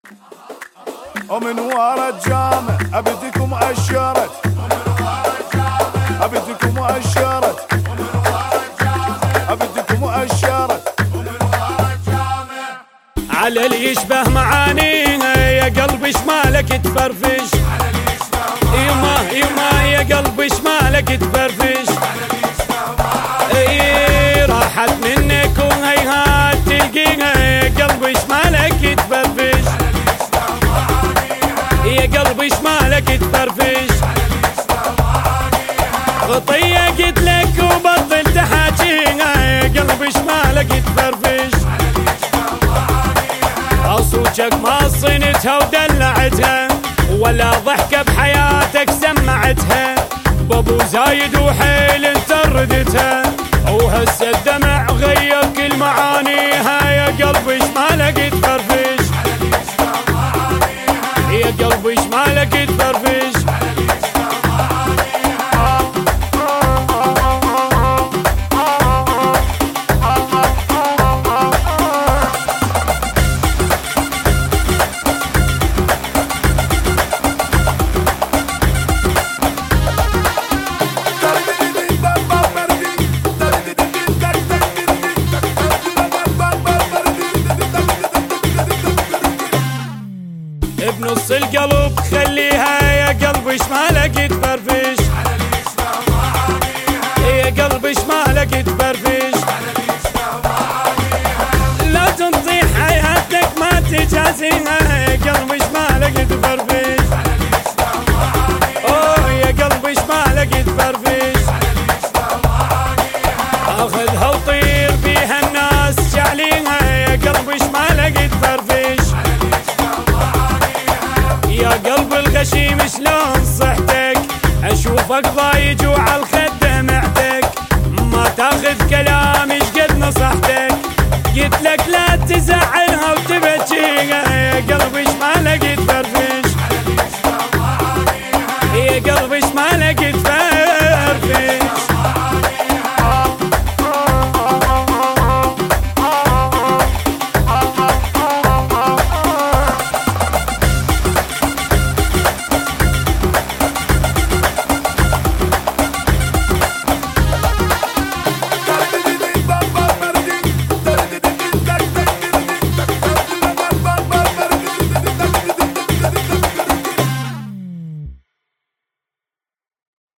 ومن ورا الجامع أبدكم أشرت، أبدكم أشرت، أبدكم أشرت على اللي يشبه معانيها يا قلبي شمالك تفرفش، يما يا قلبي شمالك تفرفش، راحت منك وهيهات تلقيها يا قلبي شمالك تفرفش، يا قلبي شمالك تفرفش، طيقت لك وبطلت حاجيها يا قلبي شمالك تفرفش، صوتك ما صنتها ودلعتها ولا ضحكة بحياتك سمعتها، بابو زايد وحيل انت ردتها، وهسه الدمع غير كل معانيها يا قلبي شمالك تفرفش، يا قلبي شمالك تفرفش. بنص القلب خليها يا قلبي شمالك تفرفش، يا قلبي شمالك تفرفش، لا تنطيح حياتك ما تجازيها يا قلبي شمالك تفرفش، اوه يا قلبي شمالك تفرفش، اخذها وطير بيها الناس شعليها يا قلبي شمالك تفرفش، يا قلب الغشيم شلون صحتك اشوفك ضايج وعالخير